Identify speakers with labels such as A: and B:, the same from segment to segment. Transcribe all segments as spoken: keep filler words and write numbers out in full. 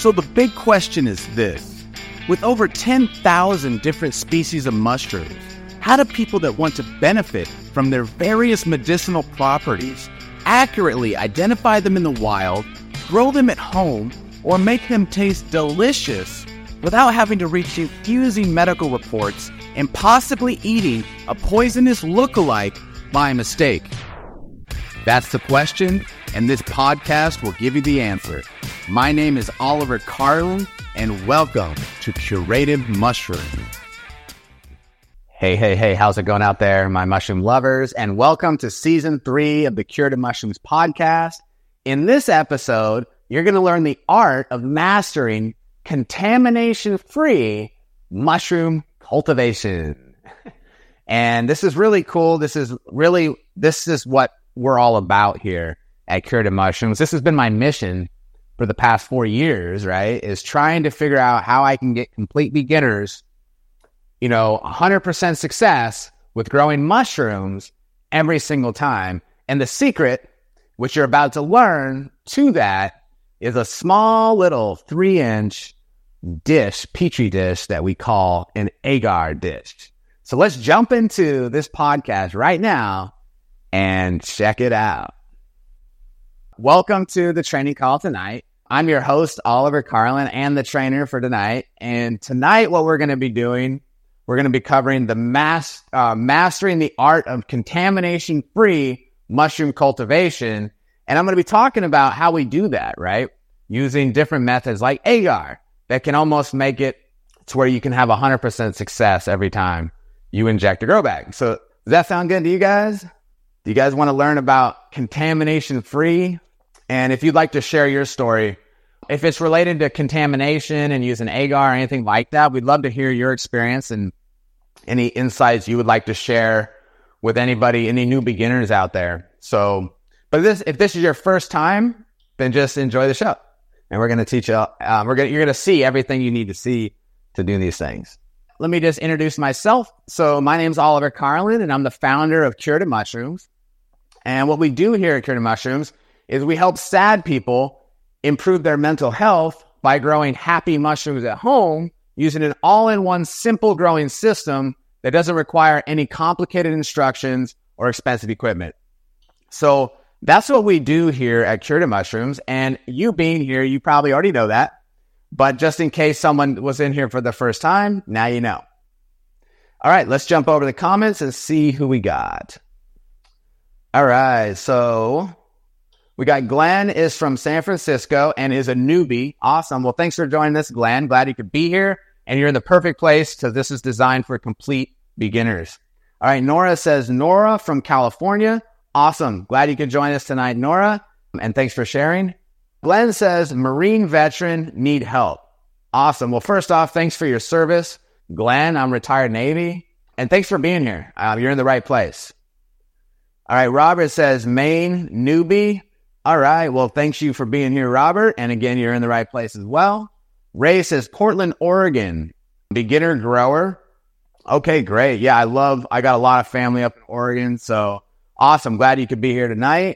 A: So the big question is this. With over ten thousand different species of mushrooms, how do people that want to benefit from their various medicinal properties accurately identify them in the wild, grow them at home, or make them taste delicious without having to reach confusing medical reports and possibly eating a poisonous look-alike by mistake? That's the question, and this podcast will give you the answer. My name is Oliver Carlin, and welcome to Curative Mushroom. Hey, hey, hey, how's it going out there, my mushroom lovers? And welcome to season three of the Curative Mushrooms podcast. In this episode, you're going to learn the art of mastering contamination-free mushroom cultivation. And this is really cool. This is really, this is what we're all about here at Curative Mushrooms. This has been my mission for the past four years, right? Is trying to figure out how I can get complete beginners, you know, one hundred percent success with growing mushrooms every single time. And the secret, which you're about to learn to that, is a small little three-inch dish, petri dish that we call an agar dish. So let's jump into this podcast right now and check it out. Welcome to the training call tonight. I'm your host, Oliver Carlin, and the trainer for tonight. And tonight, what we're going to be doing, we're going to be covering the mas- uh, mastering the art of contamination-free mushroom cultivation. And I'm going to be talking about how we do that, right? Using different methods like agar that can almost make it to where you can have one hundred percent success every time you inject a grow bag. So does that sound good to you guys? Do you guys want to learn about contamination-free? And if you'd like to share your story, if it's related to contamination and using agar or anything like that, we'd love to hear your experience and any insights you would like to share with anybody, any new beginners out there. So, but this, if this is your first time, then just enjoy the show. And we're going to teach you, um, we're going you're going to see everything you need to see to do these things. Let me just introduce myself. So my name's Oliver Carlin, and I'm the founder of Curative Mushrooms. And what we do here at Curative Mushrooms is we help sad people improve their mental health by growing happy mushrooms at home using an all-in-one simple growing system that doesn't require any complicated instructions or expensive equipment. So that's what we do here at Curative Mushrooms. And you being here, you probably already know that. But just in case someone was in here for the first time, now you know. All right, let's jump over the comments and see who we got. All right, so we got Glenn is from San Francisco and is a newbie. Awesome. Well, thanks for joining us, Glenn. Glad you could be here. And you're in the perfect place because this is designed for complete beginners. All right, Nora says, Nora from California. Awesome. Glad you could join us tonight, Nora. And thanks for sharing. Glenn says, Marine veteran, need help. Awesome. Well, first off, thanks for your service. Glenn, I'm retired Navy. And thanks for being here. Um, you're in the right place. All right, Robert says, Maine, newbie. All right, well, thanks you for being here, Robert. And again, you're in the right place as well. Ray says, Portland, Oregon, beginner grower. Okay, great. Yeah, I love, I got a lot of family up in Oregon, so awesome. Glad you could be here tonight.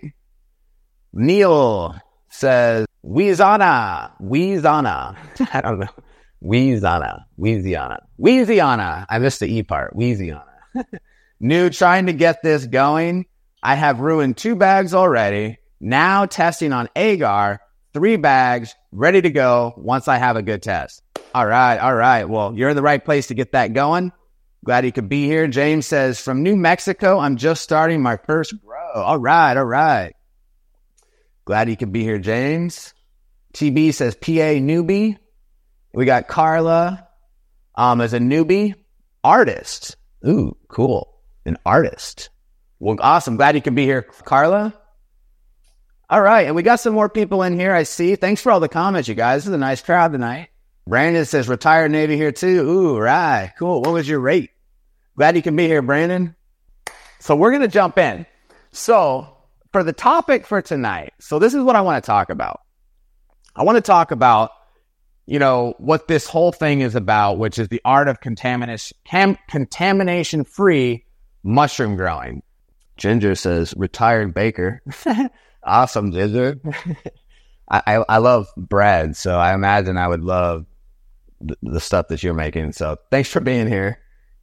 A: Neil says, Weezana, Weezana. I don't know. Weezana, Weeziana, Weeziana. I missed the E part. Weeziana. New, trying to get this going. I have ruined two bags already. Now testing on agar, three bags, ready to go once I have a good test. All right, all right. Well, you're in the right place to get that going. Glad you could be here. James says, from New Mexico, I'm just starting my first grow. All right, all right. Glad you could be here, James. T B says, P A newbie. We got Carla um, as a newbie. Artist. Ooh, cool. An artist. Well, awesome. Glad you could be here, Carla. All right, and we got some more people in here, I see. Thanks for all the comments, you guys. This is a nice crowd tonight. Brandon says, retired Navy here too. Ooh, right. Cool. What was your rate? Glad you can be here, Brandon. So we're going to jump in. So for the topic for tonight, so this is what I want to talk about. I want to talk about, you know, what this whole thing is about, which is the art of contamination, cam- contamination-free mushroom growing. Ginger says, retired baker. Awesome, Ginger. I, I, I love bread, so I imagine I would love the, the stuff that you're making. So thanks for being here.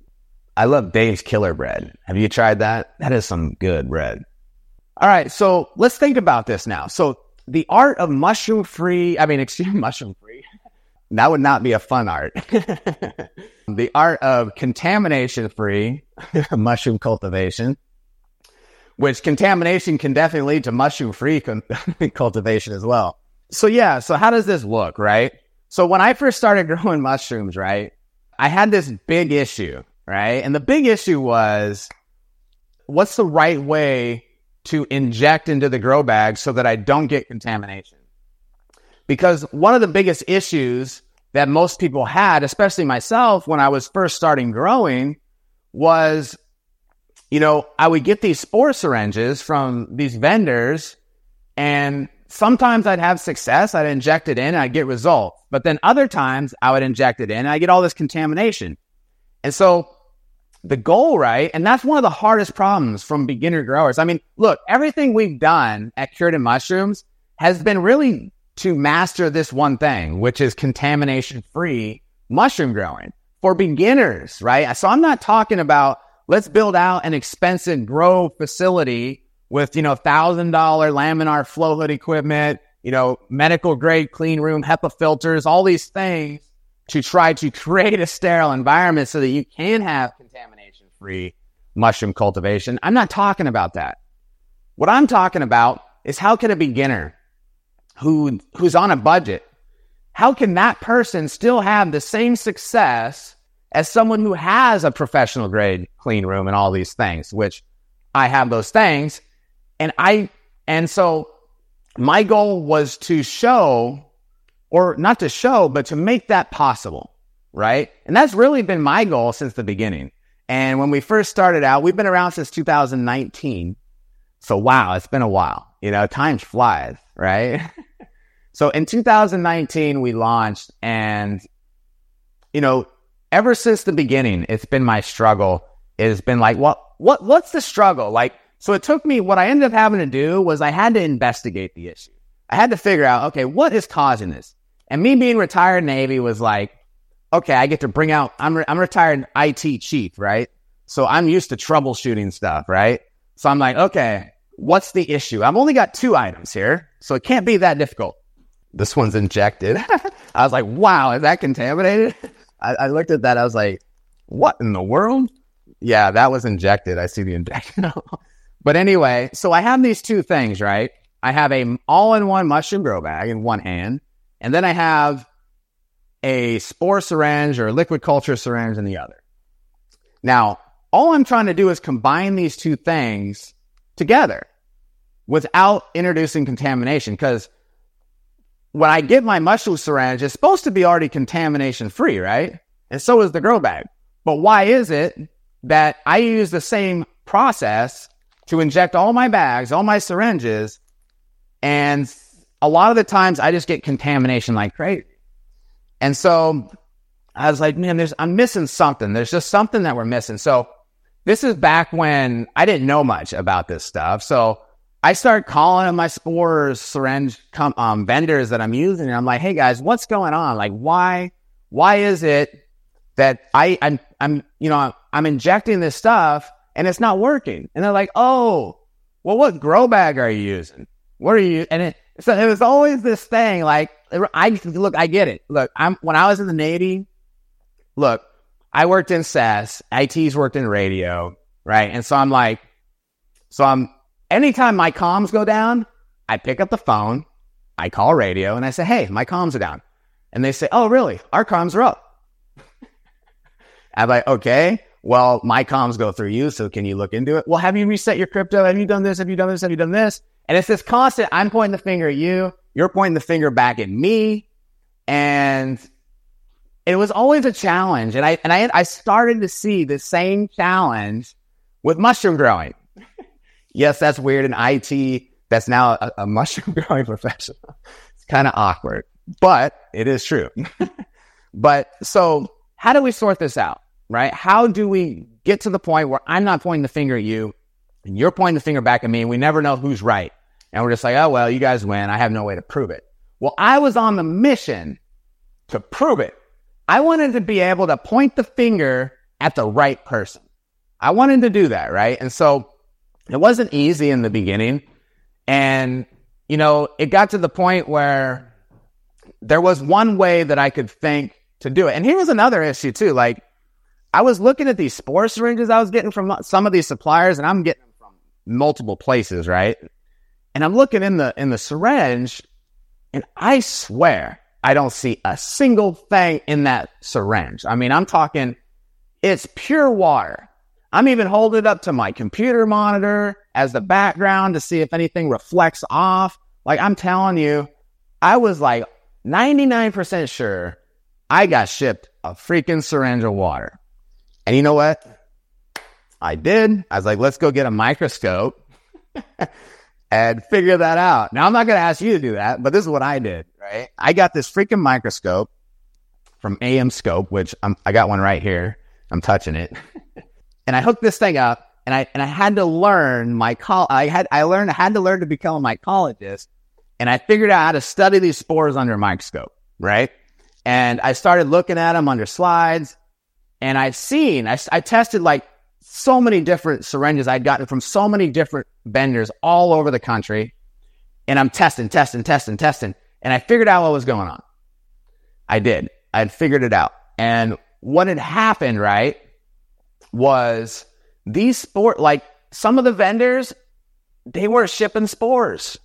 A: I love Dave's Killer Bread. Have you tried that? That is some good bread. All right, so let's think about this now. So the art of mushroom-free, I mean, excuse me, mushroom-free. That would not be a fun art. The art of contamination-free mushroom cultivation, which contamination can definitely lead to mushroom-free con- cultivation as well. So yeah, so how does this look, right? So when I first started growing mushrooms, right, I had this big issue, right? And the big issue was, what's the right way to inject into the grow bag so that I don't get contamination? Because one of the biggest issues that most people had, especially myself, when I was first starting growing, was, you know, I would get these spore syringes from these vendors, and sometimes I'd have success. I'd inject it in and I'd get results. But then other times I would inject it in and I get all this contamination. And so the goal, right? And that's one of the hardest problems from beginner growers. I mean, look, everything we've done at Curative Mushrooms has been really to master this one thing, which is contamination-free mushroom growing for beginners, right? So I'm not talking about let's build out an expensive grow facility with, you know, one thousand dollars laminar flow hood equipment, you know, medical grade clean room, HEPA filters, all these things to try to create a sterile environment so that you can have contamination-free mushroom cultivation. I'm not talking about that. What I'm talking about is, how can a beginner who who's on a budget, how can that person still have the same success as someone who has a professional grade clean room and all these things, which I have those things. And I, and so my goal was to show, or not to show, but to make that possible, right? And that's really been my goal since the beginning. And when we first started out, we've been around since two thousand nineteen. So wow, it's been a while. You know, time flies, right? So in two thousand nineteen, we launched, and, you know, ever since the beginning, it's been my struggle. It's been like, what, what, what's the struggle? Like, so it took me, what I ended up having to do was I had to investigate the issue. I had to figure out, okay, what is causing this? And me being retired Navy was like, okay, I get to bring out, I'm, re- I'm retired I T chief, right? So I'm used to troubleshooting stuff, right? So I'm like, okay, what's the issue? I've only got two items here, so it can't be that difficult. This one's injected. I was like, wow, is that contaminated? I, I looked at that. I was like, what in the world? Yeah, that was injected. I see the injection. But anyway, so I have these two things, right? I have a all-in-one mushroom grow bag in one hand, and then I have a spore syringe or liquid culture syringe in the other. Now, all I'm trying to do is combine these two things together without introducing contamination, because when I get my mushroom syringe, it's supposed to be already contamination free, right? And so is the grow bag. But why is it that I use the same process to inject all my bags, all my syringes, and a lot of the times I just get contamination like crazy? And so I was like, man, there's, I'm missing something. There's just something that we're missing. So this is back when I didn't know much about this stuff. So I started calling my spore syringe com- um, vendors that I'm using, and I'm like, hey guys, what's going on? Like, why, why is it that I, I'm, I'm, you know, I'm injecting this stuff and it's not working? And they're like, oh, well, what grow bag are you using? What are you? And it, so it was always this thing. Like, I look, I get it. Look, I'm when I was in the Navy. Look, I worked in S A S. I T's worked in radio, right? And so I'm like, so I'm. Anytime my comms go down, I pick up the phone, I call radio, and I say, hey, my comms are down. And they say, oh, really? Our comms are up. I'm like, okay, well, my comms go through you, so can you look into it? Well, have you reset your crypto? Have you done this? Have you done this? Have you done this? And it's this constant, I'm pointing the finger at you, you're pointing the finger back at me, and it was always a challenge. And I and I, I started to see the same challenge with mushroom growing. Yes, that's weird in I T. That's now a, a mushroom growing professional. It's kind of awkward, but it is true. But so how do we sort this out, right? How do we get to the point where I'm not pointing the finger at you and you're pointing the finger back at me, and we never know who's right? And we're just like, oh, well, you guys win. I have no way to prove it. Well, I was on the mission to prove it. I wanted to be able to point the finger at the right person. I wanted to do that, right? And so it wasn't easy in the beginning. And, you know, it got to the point where there was one way that I could think to do it. And here was another issue too. Like, I was looking at these spore syringes I was getting from some of these suppliers, and I'm getting them from multiple places, right? And I'm looking in the in the syringe, and I swear I don't see a single thing in that syringe. I mean, I'm talking, it's pure water. I'm even holding it up to my computer monitor as the background to see if anything reflects off. Like, I'm telling you, I was like ninety-nine percent sure I got shipped a freaking syringe of water. And you know what? I did. I was like, let's go get a microscope and figure that out. Now, I'm not going to ask you to do that, but this is what I did, right? I got this freaking microscope from A M Scope, which I'm, I got one right here. I'm touching it. And I hooked this thing up, and I and I had to learn my col- I had I learned I had to learn to become a mycologist, and I figured out how to study these spores under a microscope, right? And I started looking at them under slides, and I've seen I, I tested like so many different syringes I'd gotten from so many different vendors all over the country, and I'm testing, testing, testing, testing, and I figured out what was going on. I did. I'd figured it out, and what had happened, right, was these spore, like some of the vendors, they were shipping spores.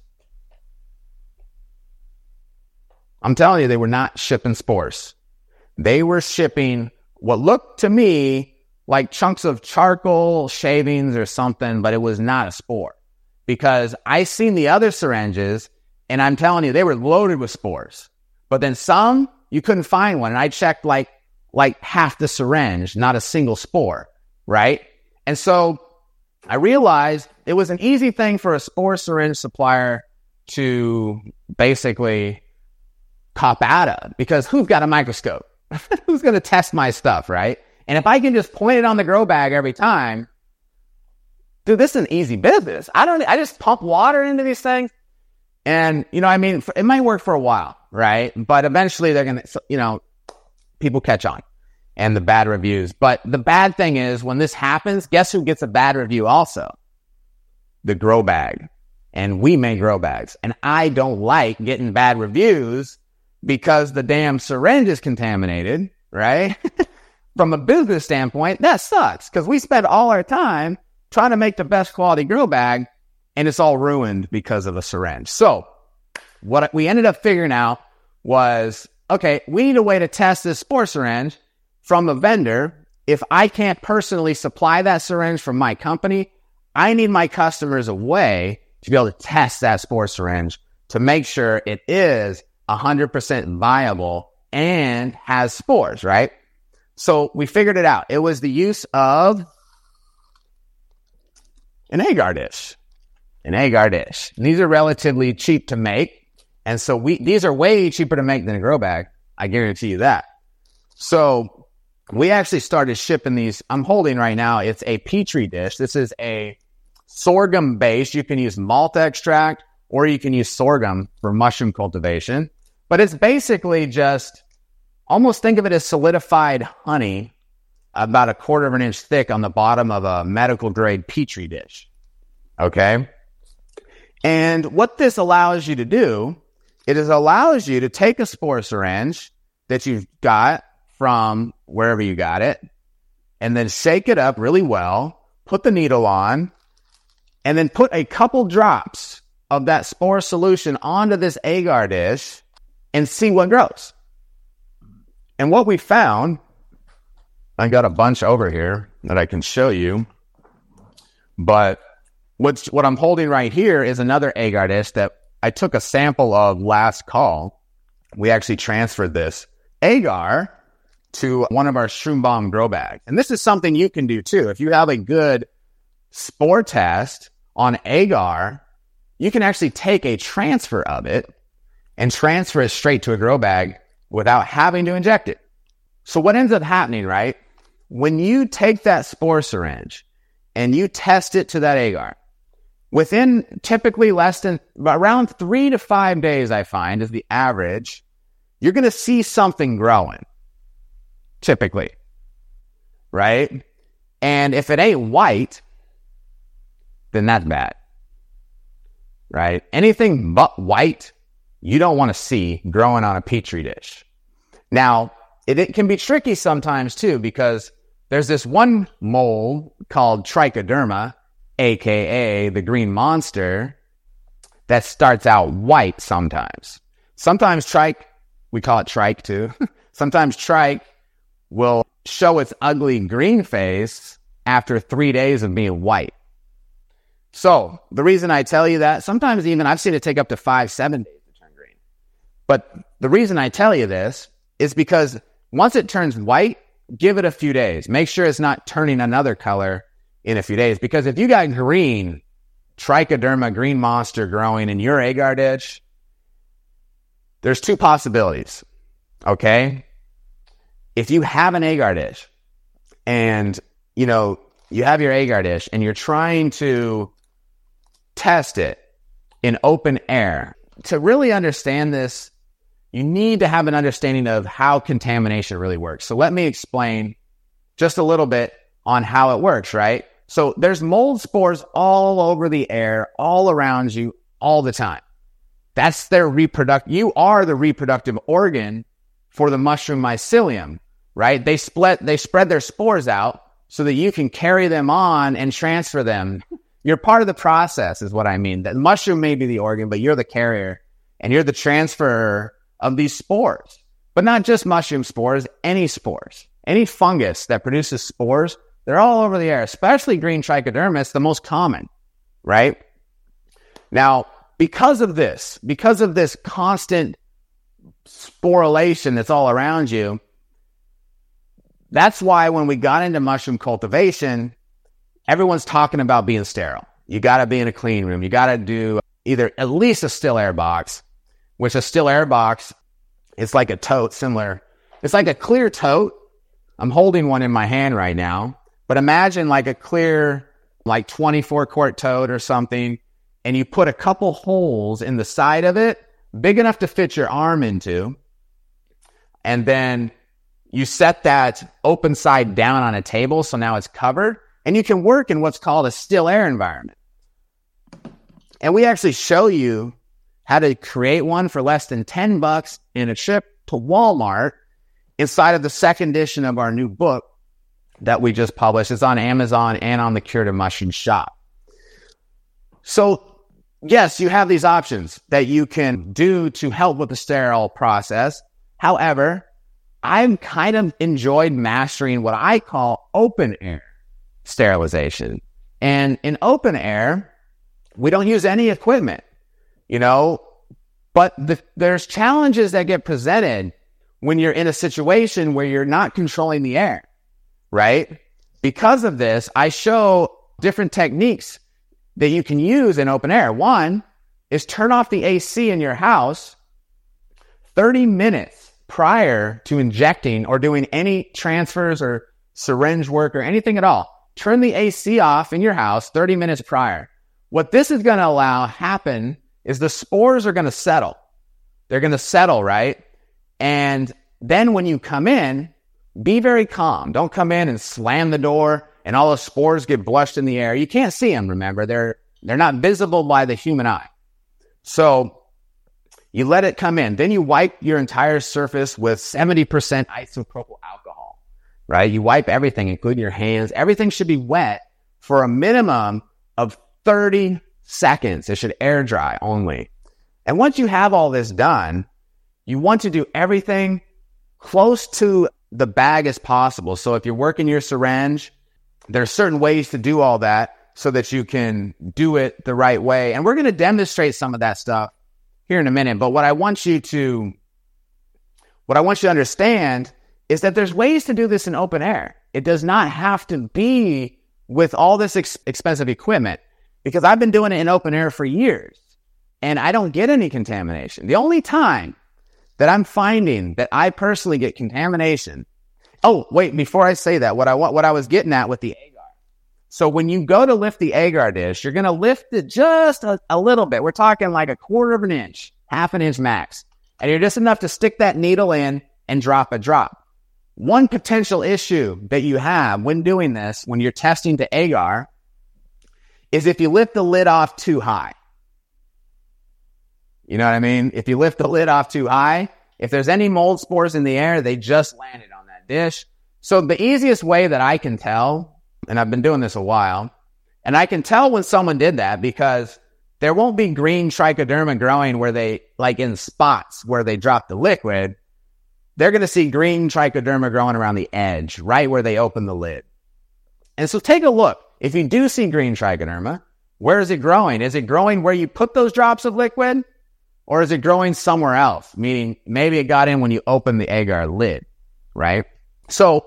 A: I'm telling you, they were not shipping spores. They were shipping what looked to me like chunks of charcoal shavings or something, but it was not a spore. Because I seen the other syringes, and I'm telling you, they were loaded with spores. But then some, you couldn't find one. And I checked like like half the syringe, not a single spore, right? And so I realized it was an easy thing for a spore syringe supplier to basically cop out of, because who's got a microscope? Who's going to test my stuff, right? And if I can just point it on the grow bag every time, dude, this is an easy business. I don't, I just pump water into these things. And, you know, I mean, it might work for a while, right? But eventually they're going to, you know, people catch on and the bad reviews. But the bad thing is, when this happens, guess who gets a bad review also? The grow bag. And we make grow bags. And I don't like getting bad reviews because the damn syringe is contaminated, right? From a business standpoint, that sucks, because we spend all our time trying to make the best quality grow bag, and it's all ruined because of a syringe. So what we ended up figuring out was, okay, we need a way to test this spore syringe from a vendor. If I can't personally supply that syringe from my company, I need my customers a way to be able to test that spore syringe to make sure it is one hundred percent viable and has spores, right? So we figured it out. It was the use of an agar dish. An agar dish. And these are relatively cheap to make. And so we these are way cheaper to make than a grow bag. I guarantee you that. So we actually started shipping these. I'm holding right now, it's a Petri dish. This is a sorghum base. You can use malt extract, or you can use sorghum for mushroom cultivation. But it's basically just, almost think of it as solidified honey, about a quarter of an inch thick on the bottom of a medical grade Petri dish. Okay? And what this allows you to do, it is allows you to take a spore syringe that you've got from wherever you got it, and then shake it up really well, put the needle on, and then put a couple drops of that spore solution onto this agar dish and see what grows. And what we found, I got a bunch over here that I can show you, but what's, what I'm holding right here is another agar dish that I took a sample of last call. We actually transferred this agar to one of our Shroom grow bags. And this is something you can do too. If you have a good spore test on agar, you can actually take a transfer of it and transfer it straight to a grow bag without having to inject it. So what ends up happening, right? When you take that spore syringe and you test it to that agar, Within typically less than around three to five days, I find is the average, you're going to see something growing, typically, right? And if it ain't white, then that's bad, right? Anything but white, you don't want to see growing on a Petri dish. Now, it, it can be tricky sometimes too, because there's this one mold called trichoderma, aka the green monster, that starts out white sometimes. Sometimes trich, we call it trich too. Sometimes trich will show its ugly green face after three days of being white. So the reason I tell you that, sometimes even I've seen it take up to five, seven days to turn green. But the reason I tell you this is because once it turns white, give it a few days. Make sure it's not turning another color in a few days. Because if you got green, trichoderma, green monster growing in your agar dish, there's two possibilities, okay? If you have an agar dish and, you know, you have your agar dish and you're trying to test it in open air, to really understand this, you need to have an understanding of how contamination really works. So let me explain just a little bit on how it works, right? So there's mold spores all over the air, all around you, all the time. That's their reproductive, you are the reproductive organ for the mushroom mycelium, right? They split, they spread their spores out so that you can carry them on and transfer them. You're part of the process is what I mean. The mushroom may be the organ, but you're the carrier and you're the transferer of these spores. But not just mushroom spores, any spores. Any fungus that produces spores, they're all over the air, especially green trichoderma. It's the most common, right? Now, because of this, because of this constant sporulation that's all around you, that's why when we got into mushroom cultivation, everyone's talking about being sterile. You got to be in a clean room. You got to do either at least a still air box, which a still air box is like a tote similar. It's like a clear tote. I'm holding one in my hand right now, but imagine like a clear, like twenty-four quart tote or something, and you put a couple holes in the side of it, big enough to fit your arm into, and then you set that open side down on a table, so now it's covered, and you can work in what's called a still air environment. And we actually show you how to create one for less than ten bucks in a trip to Walmart inside of the second edition of our new book that we just published. It's on Amazon and on the Curative Mushroom shop. So yes, you have these options that you can do to help with the sterile process. However, I've kind of enjoyed mastering what I call open air sterilization. And in open air, we don't use any equipment, you know, but the, there's challenges that get presented when you're in a situation where you're not controlling the air, right? Because of this, I show different techniques that you can use in open air. One is turn off the A C in your house thirty minutes prior to injecting or doing any transfers or syringe work or anything at all. Turn the A C off in your house thirty minutes prior. What this is going to allow happen is the spores are going to settle. They're going to settle, right? And then when you come in, be very calm. Don't come in and slam the door and all the spores get blushed in the air. You can't see them, remember. They're, they're not visible by the human eye. So you let it come in. Then you wipe your entire surface with seventy percent isopropyl alcohol, right? You wipe everything, including your hands. Everything should be wet for a minimum of thirty seconds. It should air dry only. And once you have all this done, you want to do everything close to the bag as possible. So if you're working your syringe, there's certain ways to do all that so that you can do it the right way. And we're going to demonstrate some of that stuff here in a minute. But what I want you to, what I want you to understand is that there's ways to do this in open air. It does not have to be with all this ex- expensive equipment, because I've been doing it in open air for years and I don't get any contamination. The only time that I'm finding that I personally get contamination. Oh, wait, before I say that, what I want, what I was getting at with the agar, So when you go to lift the agar dish, you're going to lift it just a, a little bit. We're talking like a quarter of an inch, half an inch max. And you're just enough to stick that needle in and drop a drop. One potential issue that you have when doing this, when you're testing to agar, is if you lift the lid off too high. You know what I mean? If you lift the lid off too high, if there's any mold spores in the air, they just landed on that dish. So the easiest way that I can tell, and I've been doing this a while, and I can tell when someone did that because there won't be green trichoderma growing where they, like in spots where they drop the liquid. They're going to see green trichoderma growing around the edge, right where they open the lid. And so take a look. If you do see green trichoderma, where is it growing? Is it growing where you put those drops of liquid? Or is it growing somewhere else? Meaning maybe it got in when you opened the agar lid, right? So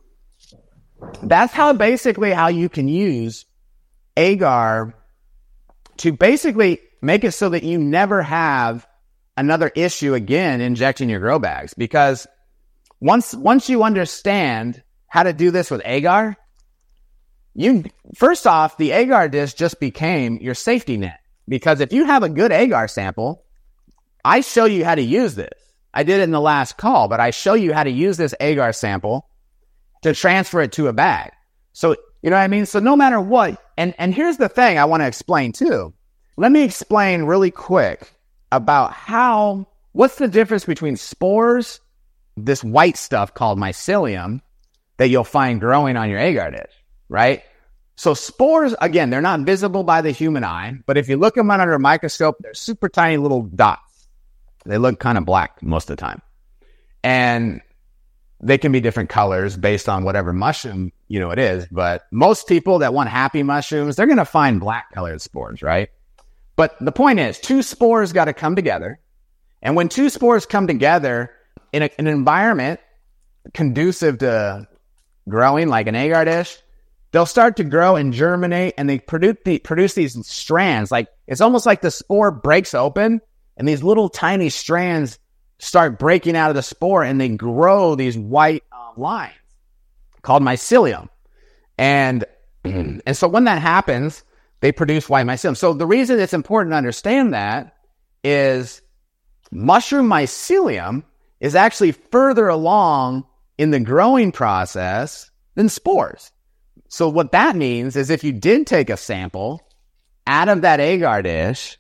A: that's how basically how you can use agar to basically make it so that you never have another issue again injecting your grow bags. Because once once you understand how to do this with agar, you first off, the agar dish just became your safety net. Because if you have a good agar sample, I show you how to use this. I did it in the last call, but I show you how to use this agar sample to transfer it to a bag. So, you know what I mean? So no matter what, and, and here's the thing I want to explain too. Let me explain really quick about how, what's the difference between spores, this white stuff called mycelium that you'll find growing on your agar dish, right? So spores, again, they're not visible by the human eye, but if you look them under a microscope, they're super tiny little dots. They look kind of black most of the time. And they can be different colors based on whatever mushroom, you know, it is. But most people that want happy mushrooms, they're going to find black colored spores, right? But the point is, two spores got to come together. And when two spores come together in a, an environment conducive to growing, like an agar dish, they'll start to grow and germinate, and they produce, the, produce these strands. Like, it's almost like the spore breaks open, and these little tiny strands start breaking out of the spore, and they grow these white uh, lines called mycelium. And, and so when that happens, they produce white mycelium. So the reason it's important to understand that is mushroom mycelium is actually further along in the growing process than spores. So what that means is if you did take a sample out of that agar dish,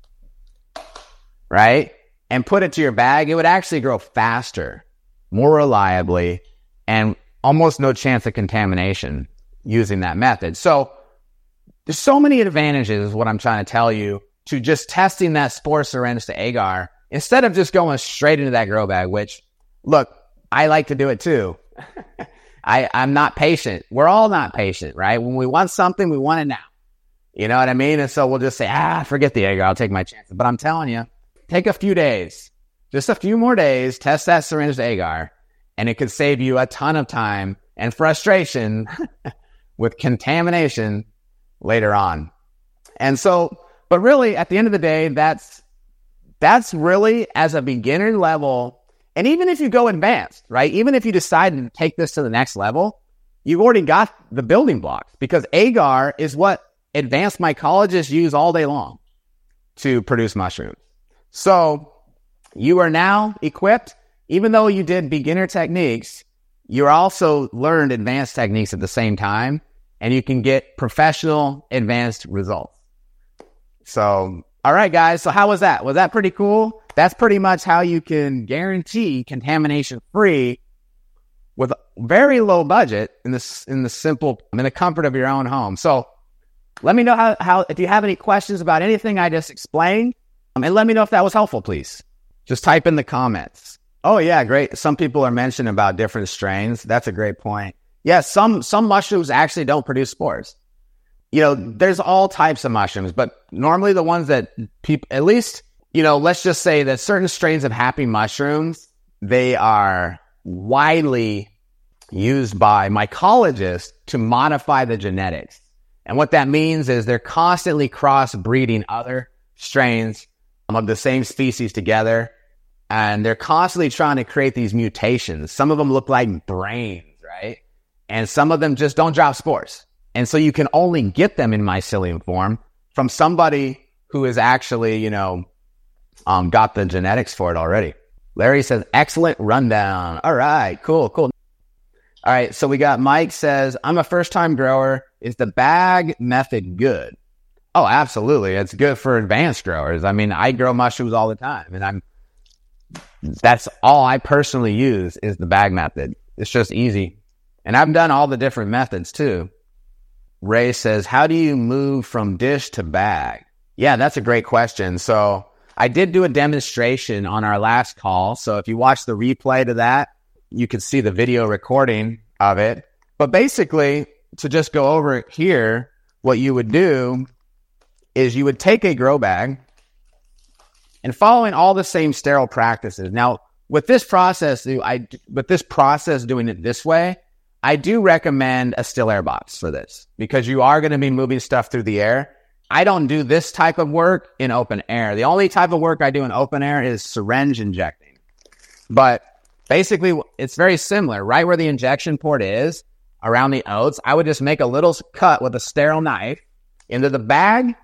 A: right, and put it to your bag, it would actually grow faster, more reliably, and almost no chance of contamination using that method. So there's so many advantages, is what I'm trying to tell you, to just testing that spore syringe to agar instead of just going straight into that grow bag, which, look, I like to do it too. I, I'm not patient. We're all not patient, right? When we want something, we want it now. You know what I mean? And so we'll just say, ah, forget the agar, I'll take my chances. But I'm telling you, take a few days, just a few more days, test that syringe to agar, and it could save you a ton of time and frustration with contamination later on. And so, but really, at the end of the day, that's, that's really, as a beginner level, and even if you go advanced, right? Even if you decide to take this to the next level, you've already got the building blocks, because agar is what advanced mycologists use all day long to produce mushrooms. So you are now equipped. Even though you did beginner techniques, you also learned advanced techniques at the same time, and you can get professional advanced results. So, all right, guys. So how was that? Was that pretty cool? That's pretty much how you can guarantee contamination free with very low budget in this, in the simple, in the comfort of your own home. So let me know how, how, if you have any questions about anything I just explained, um, and let me know if that was helpful, please. Just type in the comments. Oh yeah, great. Some people are mentioning about different strains. That's a great point. Yeah, some, some mushrooms actually don't produce spores. You know, there's all types of mushrooms, but normally the ones that people, at least, you know, let's just say that certain strains of happy mushrooms, they are widely used by mycologists to modify the genetics. And what that means is they're constantly cross-breeding other strains of the same species together. And they're constantly trying to create these mutations. Some of them look like brains, right? And some of them just don't drop spores. And so you can only get them in mycelium form from somebody who has actually, you know, um, got the genetics for it already. Larry says, excellent rundown. All right, cool, cool. All right, so we got Mike says, I'm a first-time grower. Is the bag method good? Oh, absolutely. It's good for advanced growers. I mean, I grow mushrooms all the time, and I'm that's all I personally use is the bag method. It's just easy. And I've done all the different methods too. Ray says, how do you move from dish to bag? Yeah, that's a great question. So I did do a demonstration on our last call. So if you watch the replay to that, you can see the video recording of it. But basically, to just go over here, what you would do is you would take a grow bag and following all the same sterile practices. Now, with this process, I with this process doing it this way, I do recommend a still air box for this because you are going to be moving stuff through the air. I don't do this type of work in open air. The only type of work I do in open air is syringe injecting. But basically, it's very similar. Right where the injection port is, around the oats, I would just make a little cut with a sterile knife into the bag,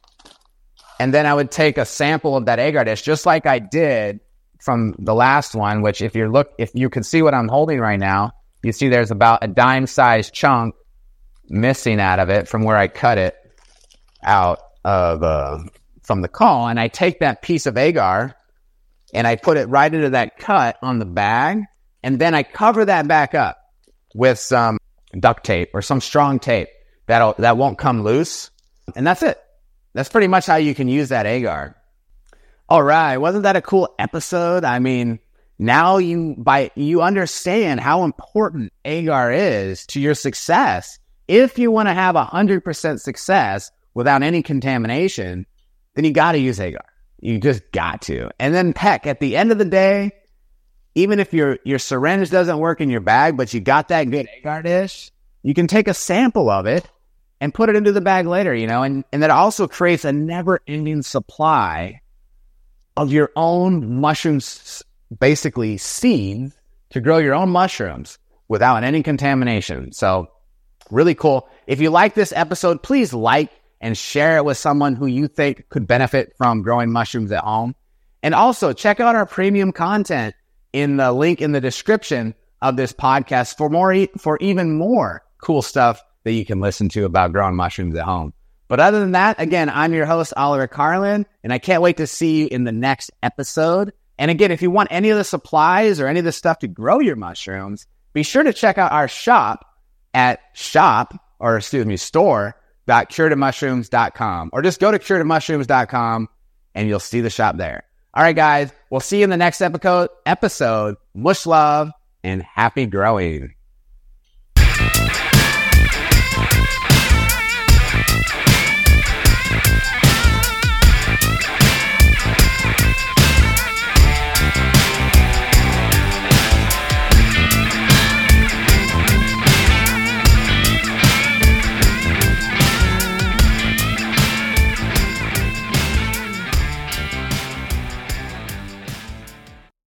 A: and then I would take a sample of that agar dish, just like I did from the last one, which if you look, if you can see what I'm holding right now, you see there's about a dime-sized chunk missing out of it from where I cut it out of uh, from the call, and I take that piece of agar and I put it right into that cut on the bag, and then I cover that back up with some duct tape or some strong tape that'll that won't come loose, and that's it. That's pretty much how you can use that agar. All right, wasn't that a cool episode? I mean, now you by you understand how important agar is to your success. If you want to have one hundred percent success without any contamination, then you got to use agar. You just got to. And then, heck, at the end of the day, even if your your syringe doesn't work in your bag, but you got that good agar dish, you can take a sample of it and put it into the bag later, you know, and, and that also creates a never-ending supply of your own mushrooms, basically seeds, to grow your own mushrooms without any contamination. So really cool. If you like this episode, please like and share it with someone who you think could benefit from growing mushrooms at home. And also check out our premium content in the link in the description of this podcast for more, for even more cool stuff that you can listen to about growing mushrooms at home. But other than that, again, I'm your host, Oliver Carlin, and I can't wait to see you in the next episode. And again, if you want any of the supplies or any of the stuff to grow your mushrooms, be sure to check out our shop at shop, or excuse me, store dot curative mushrooms dot com, or just go to curative mushrooms dot com and you'll see the shop there. All right, guys, we'll see you in the next episode. Episode. Much love and happy growing.